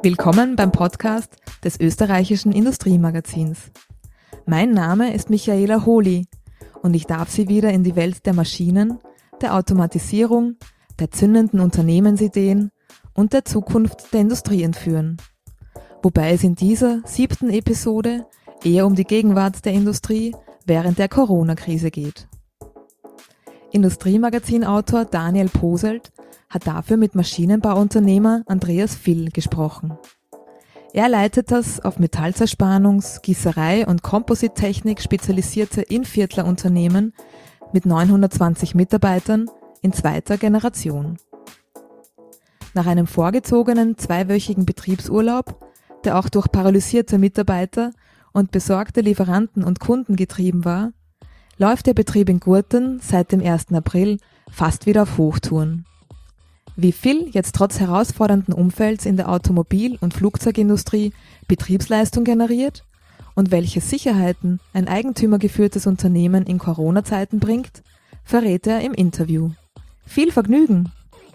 Willkommen beim Podcast des österreichischen Industriemagazins. Mein Name ist Michaela Holi und ich darf Sie wieder in die Welt der Maschinen, der Automatisierung, der zündenden Unternehmensideen und der Zukunft der Industrie entführen. Wobei es in dieser 7. Episode eher um die Gegenwart der Industrie während der Corona-Krise geht. Industriemagazin-Autor Daniel Poselt hat dafür mit Maschinenbauunternehmer Andreas Vill gesprochen. Er leitet das auf Metallzerspannungs-, Gießerei- und Komposittechnik spezialisierte Innviertler Unternehmen mit 920 Mitarbeitern in zweiter Generation. Nach einem vorgezogenen 2-wöchigen Betriebsurlaub, der auch durch paralysierte Mitarbeiter und besorgte Lieferanten und Kunden getrieben war, läuft der Betrieb in Gurten seit dem 1. April fast wieder auf Hochtouren. Wie Vill jetzt trotz herausfordernden Umfelds in der Automobil- und Flugzeugindustrie Betriebsleistung generiert und welche Sicherheiten ein eigentümergeführtes Unternehmen in Corona-Zeiten bringt, verrät er im Interview. Viel Vergnügen!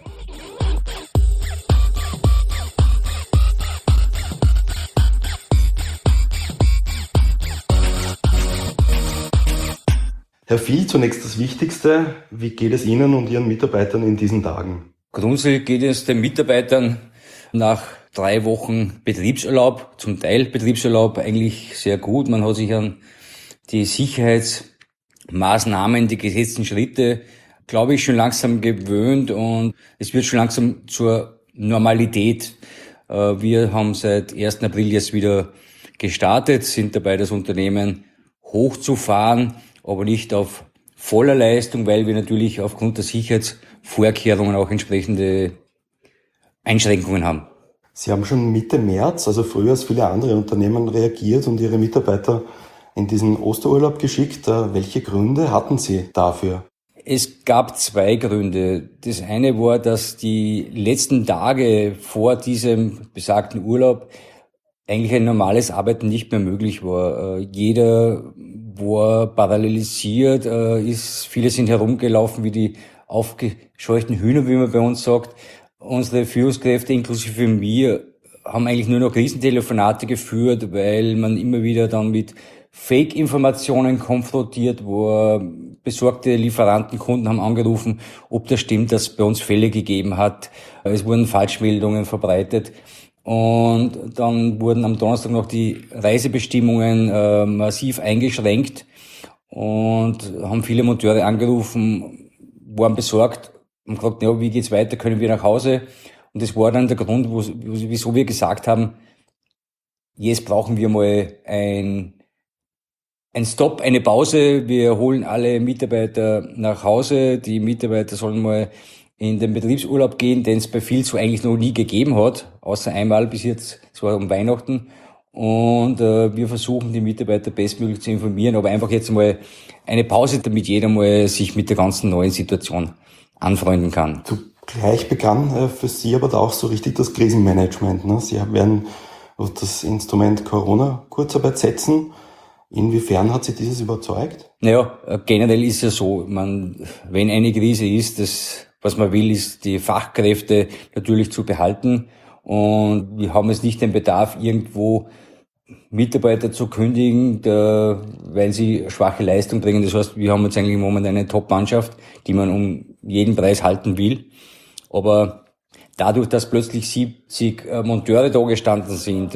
Herr Vill, zunächst das Wichtigste. Wie geht es Ihnen und Ihren Mitarbeitern in diesen Tagen? Grundsätzlich geht es den Mitarbeitern nach 3 Wochen Betriebsurlaub, zum Teil Betriebsurlaub, eigentlich sehr gut. Man hat sich an die Sicherheitsmaßnahmen, die gesetzten Schritte, glaube ich, schon langsam gewöhnt und es wird schon langsam zur Normalität. Wir haben seit 1. April jetzt wieder gestartet, sind dabei, das Unternehmen hochzufahren, aber nicht auf voller Leistung, weil wir natürlich aufgrund der Sicherheitsvorkehrungen auch entsprechende Einschränkungen haben. Sie haben schon Mitte März, also früher als viele andere Unternehmen, reagiert und Ihre Mitarbeiter in diesen Osterurlaub geschickt. Welche Gründe hatten Sie dafür? Es gab 2 Gründe. Das eine war, dass die letzten Tage vor diesem besagten Urlaub eigentlich ein normales Arbeiten nicht mehr möglich war. Jeder war parallelisiert, viele sind herumgelaufen wie die aufgescheuchten Hühner, wie man bei uns sagt. Unsere Führungskräfte, inklusive mir, haben eigentlich nur noch Krisentelefonate geführt, weil man immer wieder dann mit Fake-Informationen konfrontiert war. Besorgte Lieferanten, Kunden haben angerufen, ob das stimmt, dass es bei uns Fälle gegeben hat. Es wurden Falschmeldungen verbreitet. Und dann wurden am Donnerstag noch die Reisebestimmungen massiv eingeschränkt und haben viele Monteure angerufen, waren besorgt und gefragt, ja, wie geht's weiter, können wir nach Hause? Und das war dann der Grund, wieso wir gesagt haben, jetzt brauchen wir mal ein Stopp, eine Pause. Wir holen alle Mitarbeiter nach Hause. Die Mitarbeiter sollen mal in den Betriebsurlaub gehen, den es bei Vill so eigentlich noch nie gegeben hat, außer einmal bis jetzt, es war um Weihnachten. Und wir versuchen, die Mitarbeiter bestmöglich zu informieren, aber einfach jetzt mal eine Pause, damit jeder mal sich mit der ganzen neuen Situation anfreunden kann. Zugleich begann für Sie aber da auch so richtig das Krisenmanagement. Ne? Sie werden auf das Instrument Corona-Kurzarbeit setzen. Inwiefern hat Sie dieses überzeugt? Naja, generell ist ja so, wenn eine Krise ist, was man will, ist die Fachkräfte natürlich zu behalten. Und wir haben jetzt nicht den Bedarf, irgendwo Mitarbeiter zu kündigen, weil sie schwache Leistung bringen. Das heißt, wir haben jetzt eigentlich im Moment eine Top-Mannschaft, die man um jeden Preis halten will. Aber dadurch, dass plötzlich 70 Monteure da gestanden sind,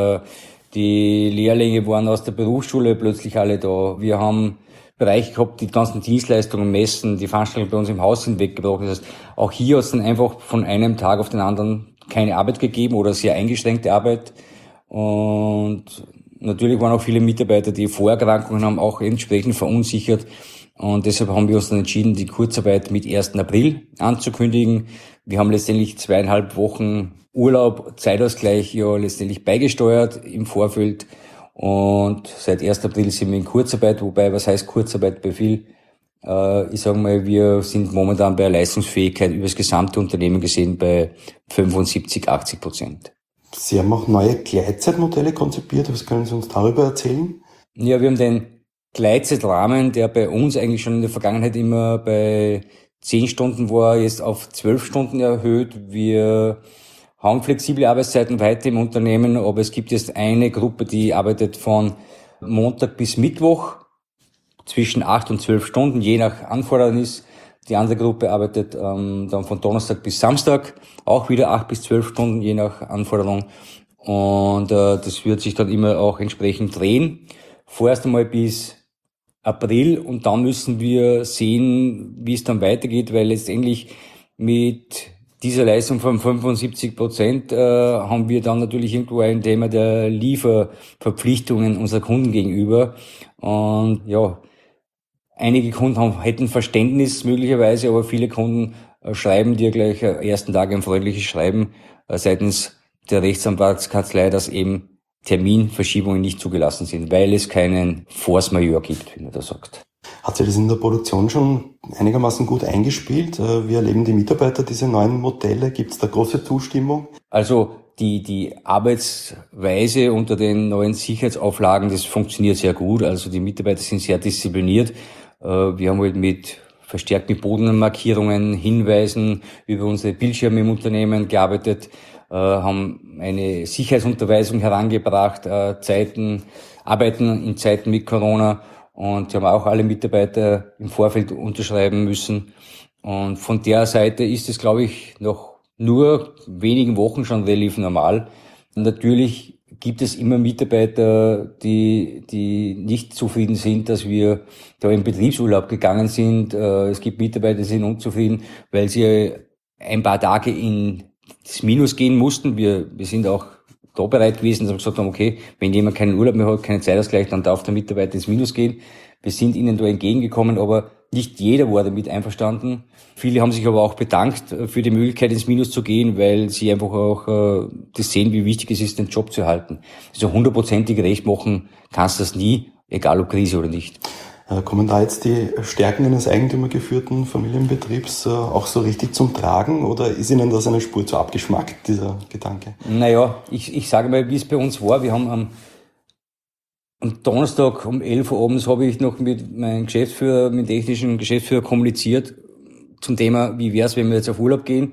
die Lehrlinge waren aus der Berufsschule plötzlich alle da. Wir haben Bereiche gehabt, die ganzen Dienstleistungen, Messen, die Veranstaltungen bei uns im Haus sind weggebrochen. Das heißt, auch hier hat es dann einfach von einem Tag auf den anderen keine Arbeit gegeben oder sehr eingeschränkte Arbeit. Und natürlich waren auch viele Mitarbeiter, die Vorerkrankungen haben, auch entsprechend verunsichert. Und deshalb haben wir uns dann entschieden, die Kurzarbeit mit 1. April anzukündigen. Wir haben letztendlich 2,5 Wochen Urlaub, Zeitausgleich ja letztendlich beigesteuert im Vorfeld. Und seit 1. April sind wir in Kurzarbeit, wobei, was heißt Kurzarbeit bei Vill? Ich sage mal, wir sind momentan bei Leistungsfähigkeit über das gesamte Unternehmen gesehen bei 75-80%. Sie haben auch neue Gleitzeitmodelle konzipiert. Was können Sie uns darüber erzählen? Ja, wir haben den Gleitzeitrahmen, der bei uns eigentlich schon in der Vergangenheit immer bei 10 Stunden war, jetzt auf 12 Stunden erhöht. Wir haben flexible Arbeitszeiten weiter im Unternehmen, aber es gibt jetzt eine Gruppe, die arbeitet von Montag bis Mittwoch zwischen 8 und 12 Stunden, je nach Anfordernis. Die andere Gruppe arbeitet dann von Donnerstag bis Samstag, auch wieder 8 bis 12 Stunden, je nach Anforderung. Und das wird sich dann immer auch entsprechend drehen. Vorerst einmal bis April, und dann müssen wir sehen, wie es dann weitergeht, weil letztendlich mit dieser Leistung von 75% haben wir dann natürlich irgendwo ein Thema der Lieferverpflichtungen unserer Kunden gegenüber. Und ja, einige Kunden hätten Verständnis möglicherweise, aber viele Kunden schreiben dir gleich am ersten Tag ein freundliches Schreiben seitens der Rechtsanwaltskanzlei, dass eben Terminverschiebungen nicht zugelassen sind, weil es keinen Force Majeure gibt, wie man da sagt. Hat sich das in der Produktion schon einigermaßen gut eingespielt? Wie erleben die Mitarbeiter diese neuen Modelle? Gibt es da große Zustimmung? Also die Arbeitsweise unter den neuen Sicherheitsauflagen, das funktioniert sehr gut. Also die Mitarbeiter sind sehr diszipliniert. Wir haben halt mit verstärkten Bodenmarkierungen, Hinweisen über unsere Bildschirme im Unternehmen gearbeitet, haben eine Sicherheitsunterweisung herangebracht, Arbeiten in Zeiten mit Corona, und die haben auch alle Mitarbeiter im Vorfeld unterschreiben müssen. Und von der Seite ist es, glaube ich, noch nur wenigen Wochen schon relativ normal. Und natürlich gibt es immer Mitarbeiter, die nicht zufrieden sind, dass wir da in Betriebsurlaub gegangen sind. Es gibt Mitarbeiter, die sind unzufrieden, weil sie ein paar Tage in das Minus gehen mussten. Wir sind auch da bereit gewesen, dass wir gesagt haben, okay, wenn jemand keinen Urlaub mehr hat, keinen Zeitausgleich, dann darf der Mitarbeiter ins Minus gehen. Wir sind ihnen da entgegengekommen, aber nicht jeder war damit einverstanden. Viele haben sich aber auch bedankt für die Möglichkeit, ins Minus zu gehen, weil sie einfach auch das sehen, wie wichtig es ist, den Job zu erhalten. Also 100%ig recht machen kannst du das nie, egal ob Krise oder nicht. Kommen da jetzt die Stärken eines eigentümergeführten Familienbetriebs auch so richtig zum Tragen, oder ist Ihnen das eine Spur zu abgeschmackt, dieser Gedanke? Naja, ich sage mal, wie es bei uns war. Wir haben am Donnerstag um 11 Uhr abends habe ich noch mit meinem Geschäftsführer, mit dem technischen Geschäftsführer kommuniziert zum Thema, wie wär's, wenn wir jetzt auf Urlaub gehen.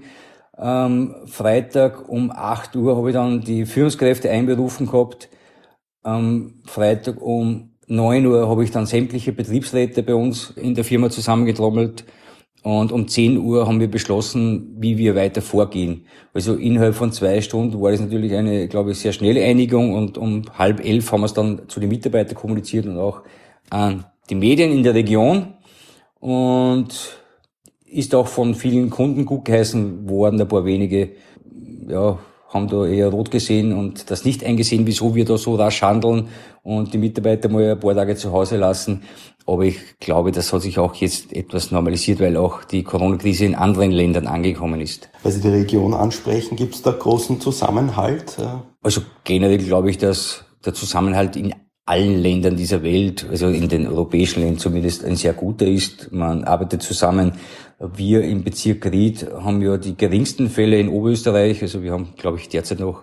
Freitag um 8 Uhr habe ich dann die Führungskräfte einberufen gehabt. Freitag um 9 Uhr habe ich dann sämtliche Betriebsräte bei uns in der Firma zusammengetrommelt, und um 10 Uhr haben wir beschlossen, wie wir weiter vorgehen. Also innerhalb von 2 Stunden war das natürlich eine, glaube ich, sehr schnelle Einigung, und um 10:30 haben wir es dann zu den Mitarbeitern kommuniziert und auch an die Medien in der Region, und ist auch von vielen Kunden gut geheißen worden. Ein paar wenige, ja, haben da eher rot gesehen und das nicht eingesehen, wieso wir da so rasch handeln und die Mitarbeiter mal ein paar Tage zu Hause lassen. Aber ich glaube, das hat sich auch jetzt etwas normalisiert, weil auch die Corona-Krise in anderen Ländern angekommen ist. Weil Sie die Region ansprechen, gibt es da großen Zusammenhalt? Also generell glaube ich, dass der Zusammenhalt in allen Ländern dieser Welt, also in den europäischen Ländern zumindest, ein sehr guter ist. Man arbeitet zusammen. Wir im Bezirk Ried haben ja die geringsten Fälle in Oberösterreich. Also wir haben, glaube ich, derzeit noch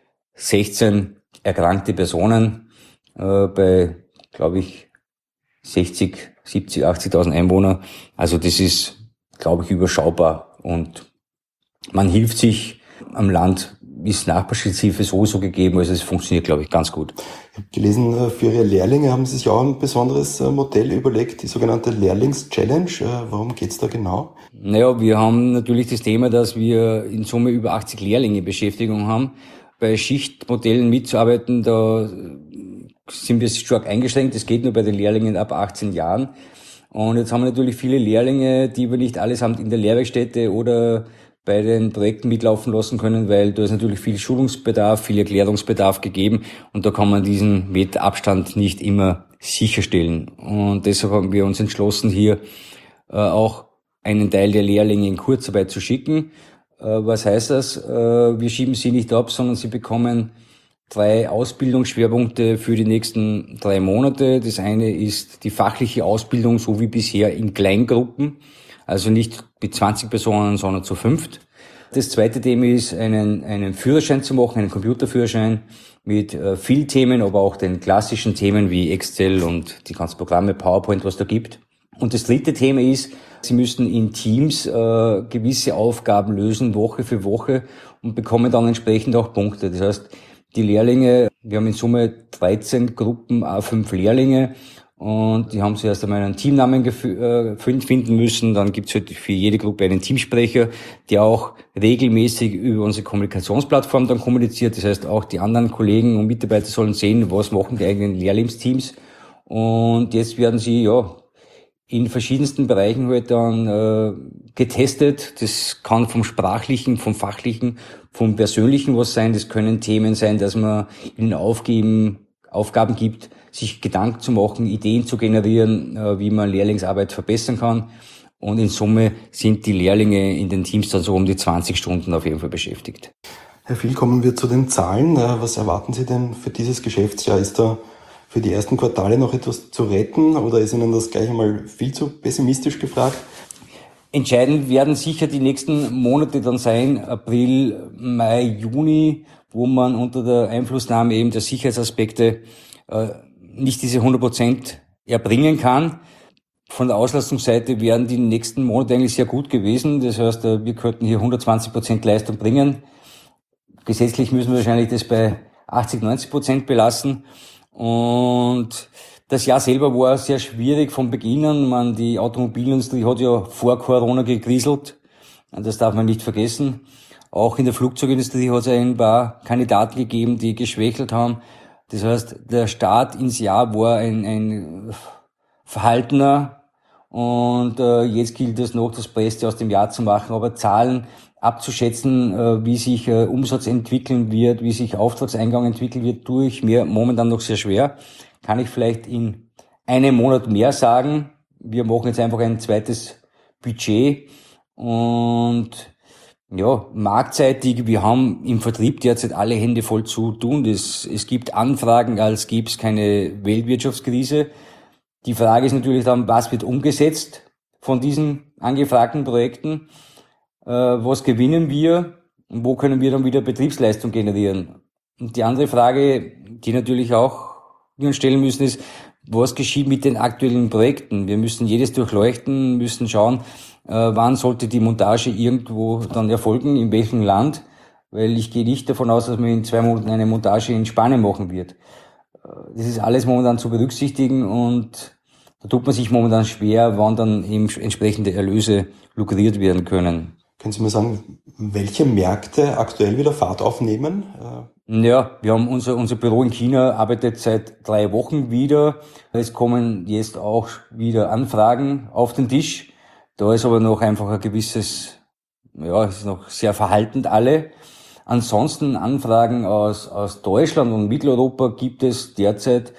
16 erkrankte Personen bei, glaube ich, 60, 70, 80.000 Einwohner. Also das ist, glaube ich, überschaubar. Und man hilft sich. Am Land ist Nachbarschaftshilfe sowieso gegeben. Also es funktioniert, glaube ich, ganz gut. Ich habe gelesen, für Ihre Lehrlinge haben Sie sich auch ein besonderes Modell überlegt, die sogenannte Lehrlings-Challenge. Worum geht's da genau? Naja, wir haben natürlich das Thema, dass wir in Summe über 80 Lehrlinge Beschäftigung haben. Bei Schichtmodellen mitzuarbeiten, da sind wir stark eingeschränkt. Das geht nur bei den Lehrlingen ab 18 Jahren. Und jetzt haben wir natürlich viele Lehrlinge, die wir nicht allesamt in der Lehrwerkstätte oder bei den Projekten mitlaufen lassen können, weil da ist natürlich viel Schulungsbedarf, viel Erklärungsbedarf gegeben, und da kann man diesen Meterabstand nicht immer sicherstellen. Und deshalb haben wir uns entschlossen, hier auch einen Teil der Lehrlinge in Kurzarbeit zu schicken. Was heißt das? Wir schieben sie nicht ab, sondern sie bekommen 3 Ausbildungsschwerpunkte für die nächsten 3 Monate. Das eine ist die fachliche Ausbildung, so wie bisher, in Kleingruppen. Also nicht mit 20 Personen, sondern zu 5. Das zweite Thema ist, einen Führerschein zu machen, einen Computerführerschein mit vielen Themen, aber auch den klassischen Themen wie Excel und die ganzen Programme, PowerPoint, was da gibt. Und das dritte Thema ist, sie müssen in Teams gewisse Aufgaben lösen, Woche für Woche, und bekommen dann entsprechend auch Punkte. Das heißt, die Lehrlinge, wir haben in Summe 13 Gruppen, 5 Lehrlinge, und die haben zuerst einmal einen Teamnamen finden müssen. Dann gibt's halt für jede Gruppe einen Teamsprecher, der auch regelmäßig über unsere Kommunikationsplattform dann kommuniziert. Das heißt, auch die anderen Kollegen und Mitarbeiter sollen sehen, was machen die eigenen Lehrlingsteams. Und jetzt werden sie in verschiedensten Bereichen halt dann getestet. Das kann vom Sprachlichen, vom Fachlichen, vom Persönlichen was sein. Das können Themen sein, dass man ihnen Aufgaben gibt, sich Gedanken zu machen, Ideen zu generieren, wie man Lehrlingsarbeit verbessern kann. Und in Summe sind die Lehrlinge in den Teams dann so um die 20 Stunden auf jeden Fall beschäftigt. Herr Viel, kommen wir zu den Zahlen. Was erwarten Sie denn für dieses Geschäftsjahr? Ist da für die ersten Quartale noch etwas zu retten oder ist Ihnen das gleich einmal viel zu pessimistisch gefragt? Entscheidend werden sicher die nächsten Monate dann sein, April, Mai, Juni, wo man unter der Einflussnahme eben der Sicherheitsaspekte nicht diese 100% erbringen kann. Von der Auslastungsseite wären die nächsten Monate eigentlich sehr gut gewesen. Das heißt, wir könnten hier 120% Leistung bringen. Gesetzlich müssen wir wahrscheinlich das bei 80-90% belassen. Und das Jahr selber war sehr schwierig von Beginn an. Die Automobilindustrie hat ja vor Corona gekriselt. Das darf man nicht vergessen. Auch in der Flugzeugindustrie hat es ein paar Kandidaten gegeben, die geschwächelt haben. Das heißt, der Start ins Jahr war ein verhaltener, und jetzt gilt es noch, das Beste aus dem Jahr zu machen, aber Zahlen abzuschätzen, wie sich Umsatz entwickeln wird, wie sich Auftragseingang entwickeln wird, tue ich mir momentan noch sehr schwer. Kann ich vielleicht in einem Monat mehr sagen. Wir machen jetzt einfach ein zweites Budget, und ja, marktseitig, wir haben im Vertrieb derzeit alle Hände voll zu tun. Es gibt Anfragen, als gäbe es keine Weltwirtschaftskrise. Die Frage ist natürlich dann, was wird umgesetzt von diesen angefragten Projekten? Was gewinnen wir? Und wo können wir dann wieder Betriebsleistung generieren? Und die andere Frage, die natürlich auch wir uns stellen müssen, ist, was geschieht mit den aktuellen Projekten? Wir müssen jedes durchleuchten, müssen schauen, wann sollte die Montage irgendwo dann erfolgen, in welchem Land, weil ich gehe nicht davon aus, dass man in 2 Monaten eine Montage in Spanien machen wird. Das ist alles momentan zu berücksichtigen, und da tut man sich momentan schwer, wann dann eben entsprechende Erlöse lukriert werden können. Können Sie mir sagen, welche Märkte aktuell wieder Fahrt aufnehmen? Ja, wir haben unser Büro in China arbeitet seit 3 Wochen wieder. Es kommen jetzt auch wieder Anfragen auf den Tisch. Da ist aber noch einfach ein gewisses, es ist noch sehr verhaltend alle. Ansonsten Anfragen aus Deutschland und Mitteleuropa gibt es derzeit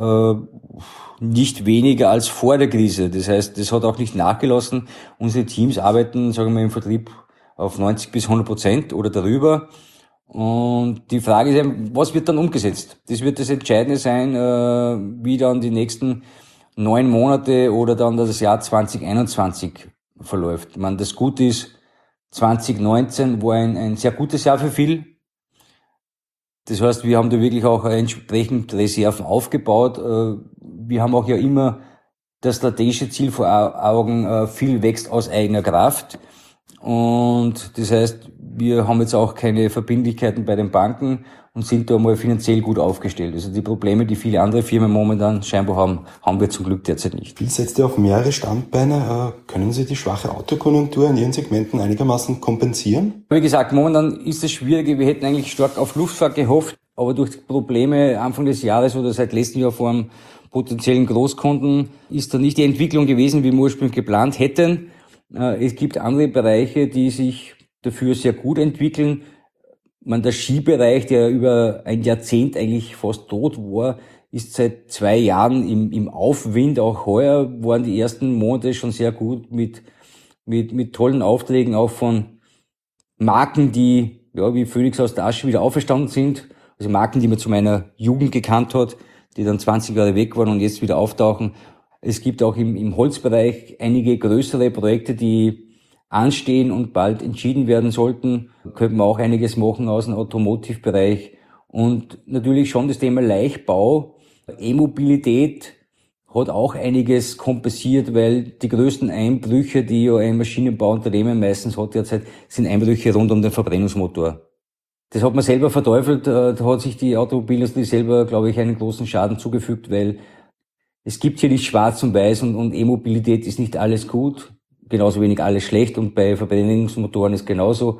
nicht weniger als vor der Krise. Das heißt, das hat auch nicht nachgelassen. Unsere Teams arbeiten, sagen wir, im Vertrieb auf 90-100% oder darüber. Und die Frage ist eben, was wird dann umgesetzt? Das wird das Entscheidende sein, wie dann die nächsten 9 Monate oder dann das Jahr 2021 verläuft. Ich meine, das Gute ist, 2019 war ein sehr gutes Jahr für viel. Das heißt, wir haben da wirklich auch entsprechend Reserven aufgebaut. Wir haben auch ja immer das strategische Ziel vor Augen, viel wächst aus eigener Kraft. Und das heißt, wir haben jetzt auch keine Verbindlichkeiten bei den Banken und sind da mal finanziell gut aufgestellt. Also die Probleme, die viele andere Firmen momentan scheinbar haben wir zum Glück derzeit nicht. Viel setzt ja auf mehrere Standbeine. Können Sie die schwache Autokonjunktur in Ihren Segmenten einigermaßen kompensieren? Wie gesagt, momentan ist es schwierig. Wir hätten eigentlich stark auf Luftfahrt gehofft, aber durch die Probleme Anfang des Jahres oder seit letztem Jahr vor einem potenziellen Großkunden ist da nicht die Entwicklung gewesen, wie wir ursprünglich geplant hätten. Es gibt andere Bereiche, die sich dafür sehr gut entwickeln. Der Skibereich, der über ein Jahrzehnt eigentlich fast tot war, ist seit 2 Jahren im Aufwind. Auch heuer waren die ersten Monate schon sehr gut mit tollen Aufträgen, auch von Marken, die wie Phönix aus der Asche wieder auferstanden sind. Also Marken, die man zu meiner Jugend gekannt hat, die dann 20 Jahre weg waren und jetzt wieder auftauchen. Es gibt auch im Holzbereich einige größere Projekte, die anstehen und bald entschieden werden sollten. Könnte man auch einiges machen aus dem Automotive-Bereich. Und natürlich schon das Thema Leichtbau. E-Mobilität hat auch einiges kompensiert, weil die größten Einbrüche, die ja ein Maschinenbauunternehmen meistens hat derzeit, sind Einbrüche rund um den Verbrennungsmotor. Das hat man selber verteufelt, da hat sich die Automobilindustrie selber, glaube ich, einen großen Schaden zugefügt, weil es gibt hier nicht schwarz und weiß und E-Mobilität ist nicht alles gut, genauso wenig alles schlecht und bei Verbrennungsmotoren ist genauso.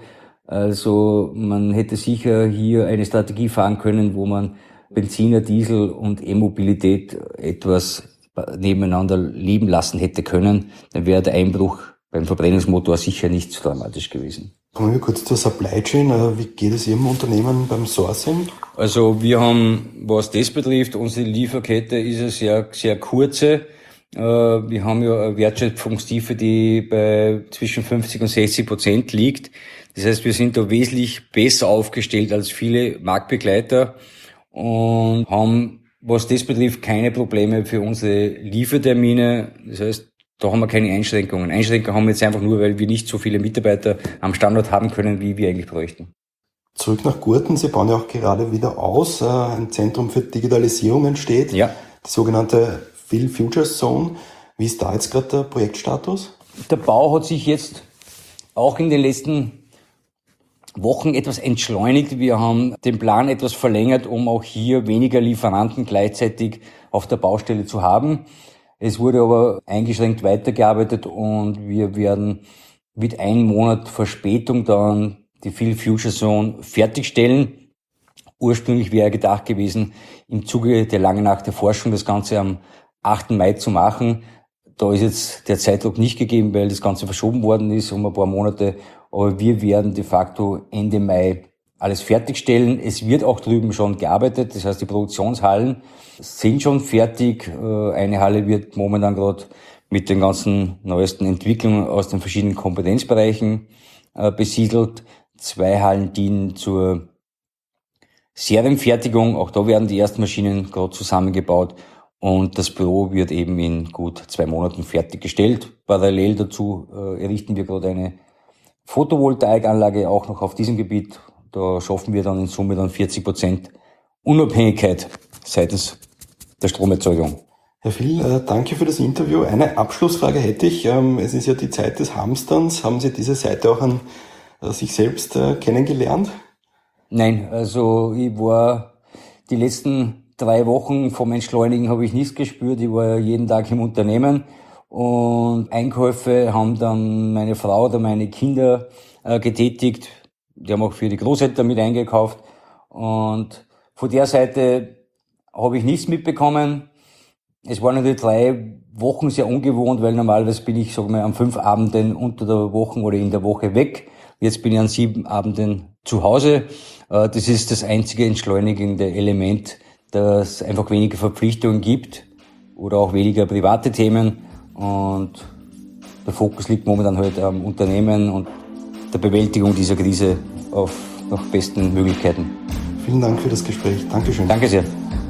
Also man hätte sicher hier eine Strategie fahren können, wo man Benziner, Diesel und E-Mobilität etwas nebeneinander leben lassen hätte können, dann wäre der Einbruch beim Verbrennungsmotor sicher nicht so dramatisch gewesen. Kommen wir kurz zur Supply Chain. Wie geht es Ihrem Unternehmen beim Sourcing? Also wir haben, was das betrifft, unsere Lieferkette ist eine sehr, sehr kurze. Wir haben ja eine Wertschöpfungstiefe, die bei zwischen 50% und 60% liegt. Das heißt, wir sind da wesentlich besser aufgestellt als viele Marktbegleiter und haben, was das betrifft, keine Probleme für unsere Liefertermine. Das heißt, da haben wir keine Einschränkungen. Einschränkungen haben wir jetzt einfach nur, weil wir nicht so viele Mitarbeiter am Standort haben können, wie wir eigentlich bräuchten. Zurück nach Gurten. Sie bauen ja auch gerade wieder aus. Ein Zentrum für Digitalisierung entsteht. Ja. Die sogenannte Phil Future Zone. Wie ist da jetzt gerade der Projektstatus? Der Bau hat sich jetzt auch in den letzten Wochen etwas entschleunigt. Wir haben den Plan etwas verlängert, um auch hier weniger Lieferanten gleichzeitig auf der Baustelle zu haben. Es wurde aber eingeschränkt weitergearbeitet und wir werden mit einem Monat Verspätung dann die Phil Future Zone fertigstellen. Ursprünglich wäre gedacht gewesen, im Zuge der langen Nacht der Forschung das Ganze am 8. Mai zu machen. Da ist jetzt der Zeitdruck nicht gegeben, weil das Ganze verschoben worden ist um ein paar Monate. Aber wir werden de facto Ende Mai alles fertigstellen. Es wird auch drüben schon gearbeitet. Das heißt, die Produktionshallen sind schon fertig. Eine Halle wird momentan gerade mit den ganzen neuesten Entwicklungen aus den verschiedenen Kompetenzbereichen besiedelt. 2 Hallen dienen zur Serienfertigung. Auch da werden die ersten Maschinen gerade zusammengebaut. Und das Büro wird eben in gut 2 Monaten fertiggestellt. Parallel dazu errichten wir gerade eine Photovoltaikanlage auch noch auf diesem Gebiet. Da schaffen wir dann in Summe dann 40% Unabhängigkeit seitens der Stromerzeugung. Herr Phil, danke für das Interview. Eine Abschlussfrage hätte ich. Es ist ja die Zeit des Hamsterns. Haben Sie diese Seite auch an sich selbst kennengelernt? Nein, also ich war die letzten 3 Wochen vom Entschleunigen habe ich nichts gespürt. Ich war jeden Tag im Unternehmen und Einkäufe haben dann meine Frau oder meine Kinder getätigt. Die haben auch für die Großeltern mit eingekauft und von der Seite habe ich nichts mitbekommen. Es waren natürlich 3 Wochen sehr ungewohnt, weil normalerweise bin ich, sagen wir, an 5 Abenden unter der Woche oder in der Woche weg. Jetzt bin ich an 7 Abenden zu Hause. Das ist das einzige entschleunigende Element, dass es einfach weniger Verpflichtungen gibt oder auch weniger private Themen. Und der Fokus liegt momentan halt am Unternehmen und der Bewältigung dieser Krise nach besten Möglichkeiten. Vielen Dank für das Gespräch. Dankeschön. Danke sehr.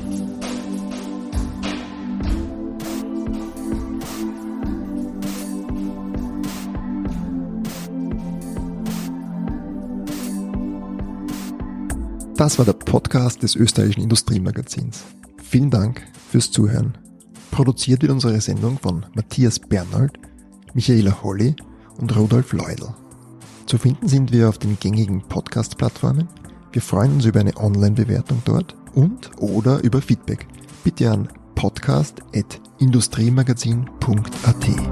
Das war der Podcast des Österreichischen Industriemagazins. Vielen Dank fürs Zuhören. Produziert wird unsere Sendung von Matthias Bernhold, Michaela Holly und Rudolf Leudl. Zu finden sind wir auf den gängigen Podcast-Plattformen. Wir freuen uns über eine Online-Bewertung dort und/oder über Feedback. Bitte an podcast@industriemagazin.at.